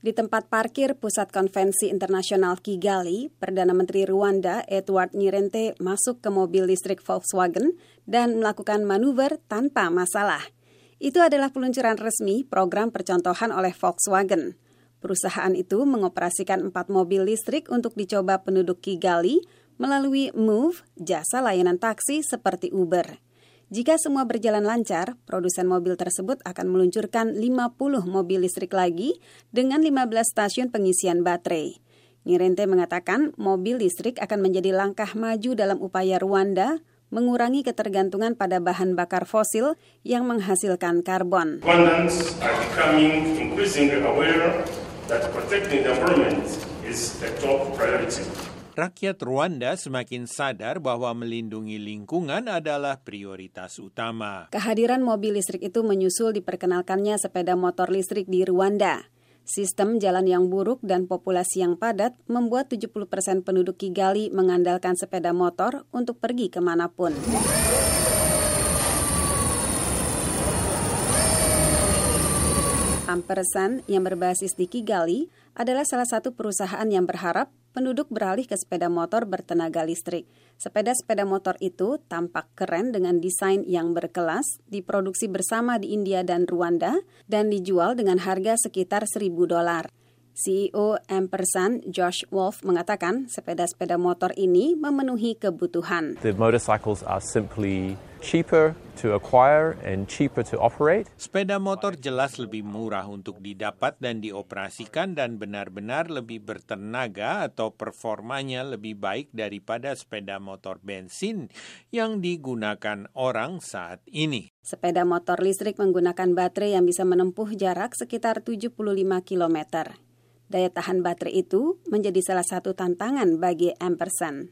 Di tempat parkir Pusat Konvensi Internasional Kigali, Perdana Menteri Rwanda Edward Ngirente masuk ke mobil listrik Volkswagen dan melakukan manuver tanpa masalah. Itu adalah peluncuran resmi program percontohan oleh Volkswagen. Perusahaan itu mengoperasikan 4 mobil listrik untuk dicoba penduduk Kigali melalui Move, jasa layanan taksi seperti Uber. Jika semua berjalan lancar, produsen mobil tersebut akan meluncurkan 50 mobil listrik lagi dengan 15 stasiun pengisian baterai. Ngirente mengatakan mobil listrik akan menjadi langkah maju dalam upaya Rwanda mengurangi ketergantungan pada bahan bakar fosil yang menghasilkan karbon. Rwandans are becoming increasingly aware that protecting the environment is a top priority. Rakyat Rwanda semakin sadar bahwa melindungi lingkungan adalah prioritas utama. Kehadiran mobil listrik itu menyusul diperkenalkannya sepeda motor listrik di Rwanda. Sistem jalan yang buruk dan populasi yang padat membuat 70% penduduk Kigali mengandalkan sepeda motor untuk pergi kemanapun. Ampersand yang berbasis di Kigali adalah salah satu perusahaan yang berharap penduduk beralih ke sepeda motor bertenaga listrik. Sepeda-sepeda motor itu tampak keren dengan desain yang berkelas, diproduksi bersama di India dan Rwanda, dan dijual dengan harga sekitar $1.000. CEO Ampersand, Josh Wolf, mengatakan sepeda-sepeda motor ini memenuhi kebutuhan. The motorcycles are simply cheaper to acquire and cheaper to operate. Sepeda motor jelas lebih murah untuk didapat dan dioperasikan dan benar-benar lebih bertenaga atau performanya lebih baik daripada sepeda motor bensin yang digunakan orang saat ini. Sepeda motor listrik menggunakan baterai yang bisa menempuh jarak sekitar 75 km. Daya tahan baterai itu menjadi salah satu tantangan bagi Ampersand.